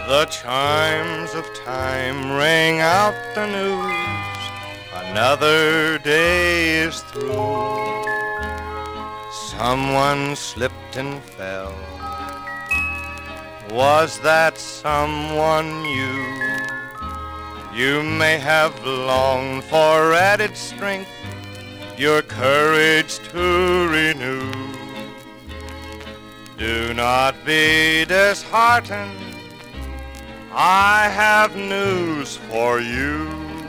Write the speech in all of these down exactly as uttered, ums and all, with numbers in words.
The chimes of time ring out the news, another day is through. Someone slipped and fell. Was that someone you? You may have longed for added strength, your courage to renew. Do not be disheartened, I have news for you.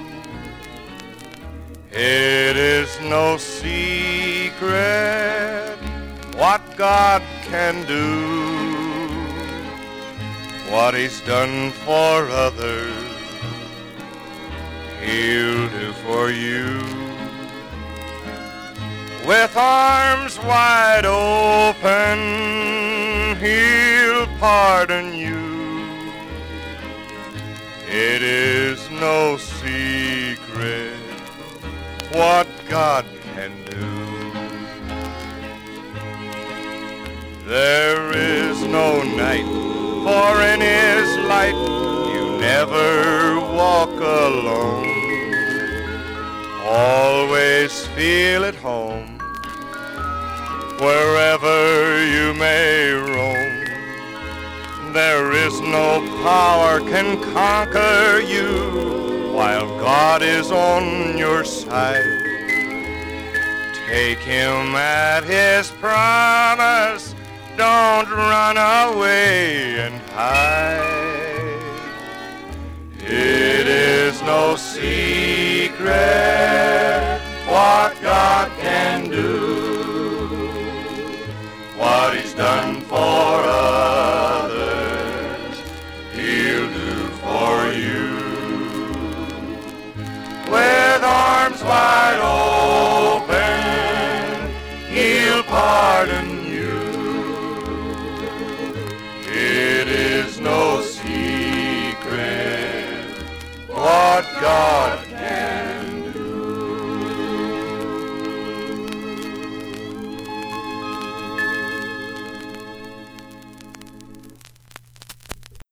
It is no secret what God can do. What He's done for others, He'll do for you. With arms wide open, He'll pardon you. It is no secret what God can do. There is no night, for in His light you never walk alone. Always feel at home wherever you may roam. There is no power can conquer you while God is on your side. Take Him at His promise, don't run away and hide. It is no secret what God can do. What He's done for others, He'll do for you. With arms wide open, He'll pardon you. It is no secret what God